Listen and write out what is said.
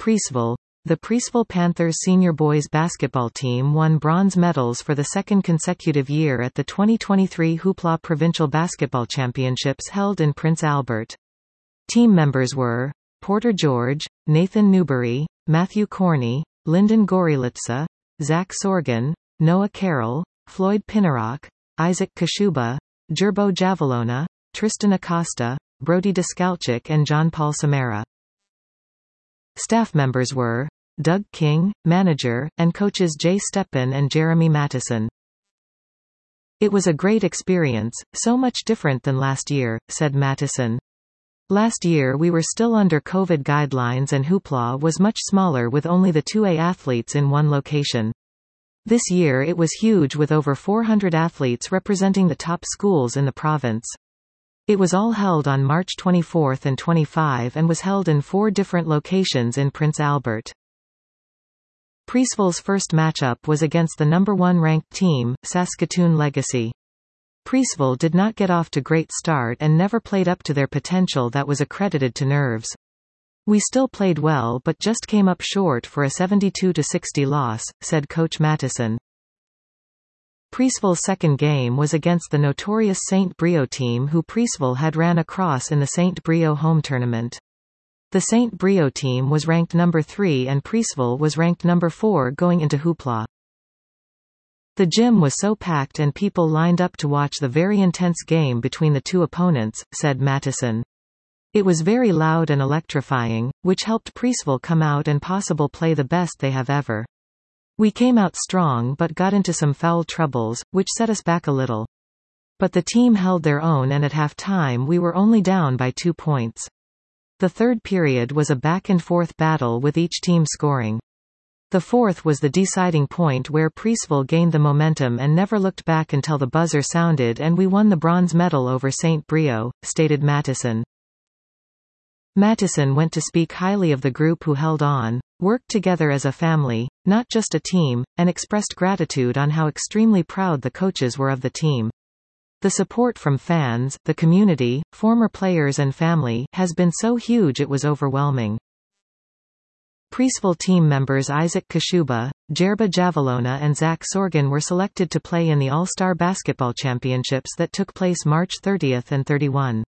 Priestville. The Priestville Panthers senior boys basketball team won bronze medals for the second consecutive year at the 2023 Hoopla Provincial Basketball Championships held in Prince Albert. Team members were Porter George, Nathan Newbury, Matthew Corney, Lyndon Gorilitsa, Zach Sorgan, Noah Carroll, Floyd Pinnerock, Isaac Kashuba, Gerbo Javelona, Tristan Acosta, Brody Deskalchik and John Paul Samara. Staff members were Doug King, manager, and coaches Jay Steppen and Jeremy Mattison. "It was a great experience, so much different than last year," said Mattison. "Last year we were still under COVID guidelines and Hoopla was much smaller with only the 2A athletes in one location. This year it was huge with over 400 athletes representing the top schools in the province. It was all held on March 24 and 25 and was held in 4 different locations in Prince Albert." Priestville's first matchup was against the number 1 ranked team, Saskatoon Legacy. Priestville did not get off to great start and never played up to their potential that was accredited to Nerves. "We still played well but just came up short for a 72-60 loss," said Coach Mattison. Priestville's second game was against the notorious St. Brio team who Priestville had ran across in the St. Brio home tournament. The St. Brio team was ranked number 3 and Priestville was ranked number 4 going into Hoopla. "The gym was so packed and people lined up to watch the very intense game between the two opponents," said Mattison. "It was very loud and electrifying, which helped Priestville come out and possible play the best they have ever. We came out strong but got into some foul troubles, which set us back a little. But the team held their own and at half-time we were only down by 2 points. The third period was a back-and-forth battle with each team scoring. The fourth was the deciding point where Priestville gained the momentum and never looked back until the buzzer sounded and we won the bronze medal over St. Brio," stated Mattison. Mattison went to speak highly of the group who held on, worked together as a family, not just a team, and expressed gratitude on how extremely proud the coaches were of the team. "The support from fans, the community, former players and family has been so huge it was overwhelming." Priestville team members Isaac Kashuba, Gerba Javelona and Zach Sorgan were selected to play in the All-Star Basketball Championships that took place March 30 and 31.